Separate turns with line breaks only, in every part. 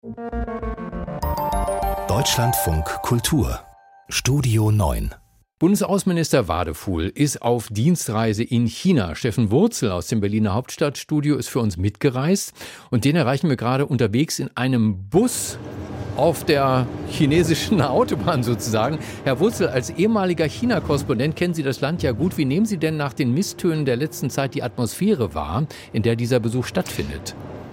Deutschlandfunk Kultur Studio 9.
Bundesaußenminister Wadefuhl ist auf Dienstreise in China. Steffen Wurzel aus dem Berliner Hauptstadtstudio ist für uns mitgereist. Und den erreichen wir gerade unterwegs in einem Bus auf der chinesischen Autobahn sozusagen. Herr Wurzel, als ehemaliger China-Korrespondent kennen Sie das Land ja gut. Wie nehmen Sie denn nach den Misstönen der letzten Zeit die Atmosphäre wahr, in der dieser Besuch stattfindet?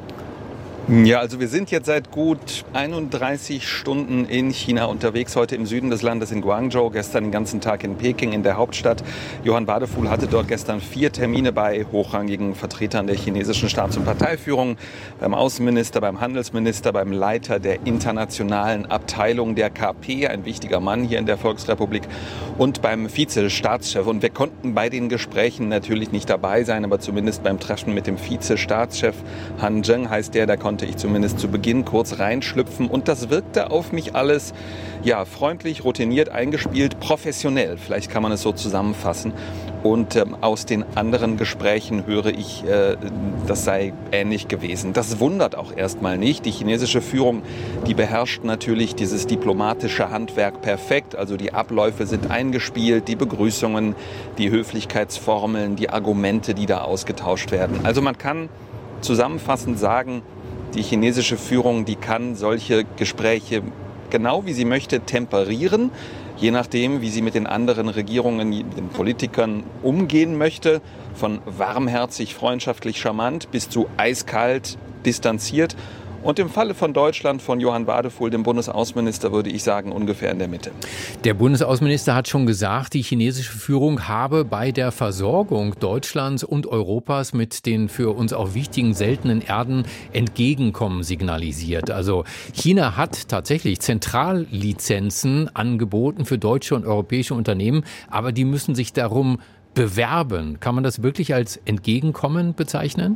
Ja, also wir sind jetzt seit gut 31 Stunden in China unterwegs, heute im Süden des Landes in Guangzhou, gestern den ganzen Tag in Peking, in der Hauptstadt. Johann Wadefuhl hatte dort gestern 4 Termine bei hochrangigen Vertretern der chinesischen Staats- und Parteiführung, beim Außenminister, beim Handelsminister, beim Leiter der internationalen Abteilung der KP, ein wichtiger Mann hier in der Volksrepublik, und beim Vize-Staatschef. Und wir konnten bei den Gesprächen natürlich nicht dabei sein, aber zumindest beim Treffen mit dem Vize-Staatschef, Han Zheng heißt der konnte ich zumindest zu Beginn kurz reinschlüpfen. Und das wirkte auf mich alles freundlich, routiniert, eingespielt, professionell. Vielleicht kann man es so zusammenfassen. Und aus den anderen Gesprächen höre ich, das sei ähnlich gewesen. Das wundert auch erstmal nicht. Die chinesische Führung, die beherrscht natürlich dieses diplomatische Handwerk perfekt. Also die Abläufe sind eingespielt, die Begrüßungen, die Höflichkeitsformeln, die Argumente, die da ausgetauscht werden. Also man kann zusammenfassend sagen, die chinesische Führung, die kann solche Gespräche genau wie sie möchte temperieren, je nachdem, wie sie mit den anderen Regierungen, mit den Politikern umgehen möchte. Von warmherzig, freundschaftlich, charmant bis zu eiskalt, distanziert. Und im Falle von Deutschland, von Johann Wadefuhl, dem Bundesaußenminister, würde ich sagen, ungefähr in der Mitte.
Der Bundesaußenminister hat schon gesagt, die chinesische Führung habe bei der Versorgung Deutschlands und Europas mit den für uns auch wichtigen seltenen Erden Entgegenkommen signalisiert. Also China hat tatsächlich Zentrallizenzen angeboten für deutsche und europäische Unternehmen, aber die müssen sich darum bewerben. Kann man das wirklich als Entgegenkommen bezeichnen?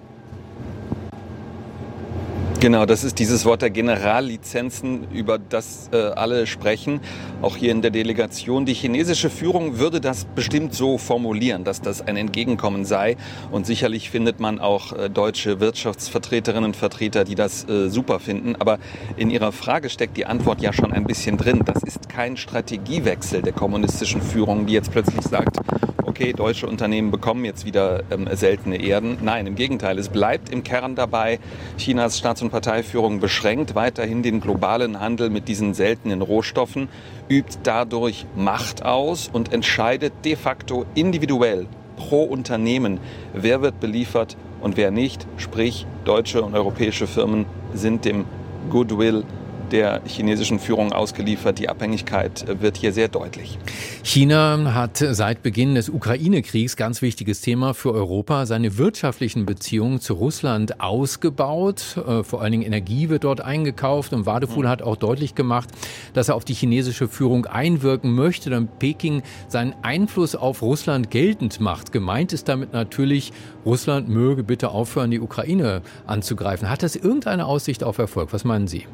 Genau, das ist dieses Wort der Generallizenzen, über das alle sprechen, auch hier in der Delegation. Die chinesische Führung würde das bestimmt so formulieren, dass das ein Entgegenkommen sei. Und sicherlich findet man auch deutsche Wirtschaftsvertreterinnen und Vertreter, die das super finden. Aber in Ihrer Frage steckt die Antwort ja schon ein bisschen drin. Das ist kein Strategiewechsel der kommunistischen Führung, die jetzt plötzlich sagt, okay, deutsche Unternehmen bekommen jetzt wieder seltene Erden. Nein, im Gegenteil, es bleibt im Kern dabei. Chinas Staats- und Parteiführung beschränkt weiterhin den globalen Handel mit diesen seltenen Rohstoffen, übt dadurch Macht aus und entscheidet de facto individuell pro Unternehmen, wer wird beliefert und wer nicht. Sprich, deutsche und europäische Firmen sind dem Goodwill der chinesischen Führung ausgeliefert. Die Abhängigkeit wird hier sehr deutlich.
China hat seit Beginn des Ukraine-Kriegs, ganz wichtiges Thema für Europa, seine wirtschaftlichen Beziehungen zu Russland ausgebaut. Vor allen Dingen Energie wird dort eingekauft. Und Wadefuhl hat auch deutlich gemacht, dass er auf die chinesische Führung einwirken möchte, damit Peking seinen Einfluss auf Russland geltend macht. Gemeint ist damit natürlich, Russland möge bitte aufhören, die Ukraine anzugreifen. Hat das irgendeine Aussicht auf Erfolg? Was meinen Sie?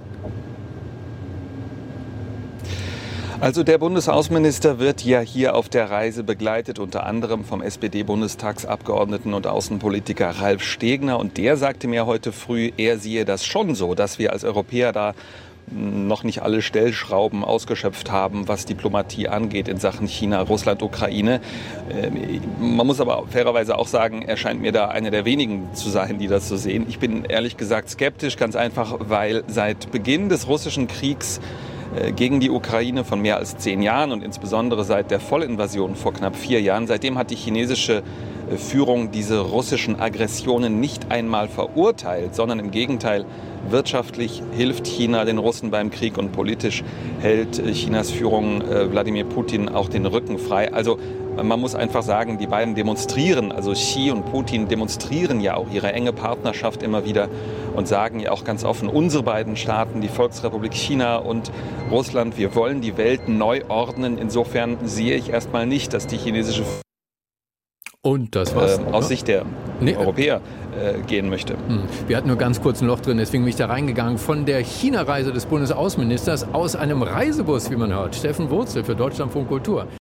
Also der Bundesaußenminister wird ja hier auf der Reise begleitet, unter anderem vom SPD-Bundestagsabgeordneten und Außenpolitiker Ralf Stegner. Und der sagte mir heute früh, er sehe das schon so, dass wir als Europäer da noch nicht alle Stellschrauben ausgeschöpft haben, was Diplomatie angeht in Sachen China, Russland, Ukraine. Man muss aber fairerweise auch sagen, er scheint mir da einer der wenigen zu sein, die das so sehen. Ich bin ehrlich gesagt skeptisch, ganz einfach, weil seit Beginn des russischen Kriegs gegen die Ukraine von mehr als 10 Jahren und insbesondere seit der Vollinvasion vor knapp 4 Jahren. Seitdem hat die chinesische Führung diese russischen Aggressionen nicht einmal verurteilt, sondern im Gegenteil, wirtschaftlich hilft China den Russen beim Krieg und politisch hält Chinas Führung Wladimir Putin auch den Rücken frei. Also man muss einfach sagen, die beiden demonstrieren, also Xi und Putin demonstrieren ja auch ihre enge Partnerschaft immer wieder und sagen ja auch ganz offen, unsere beiden Staaten, die Volksrepublik China und Russland, wir wollen die Welt neu ordnen. Insofern sehe ich erstmal nicht, dass die chinesische
Und das war's,
aus Sicht der Europäer gehen möchte.
Wir hatten nur ganz kurz ein Loch drin, deswegen bin ich da reingegangen. Von der China-Reise des Bundesaußenministers aus einem Reisebus, wie man hört. Steffen Wurzel für Deutschlandfunk Kultur.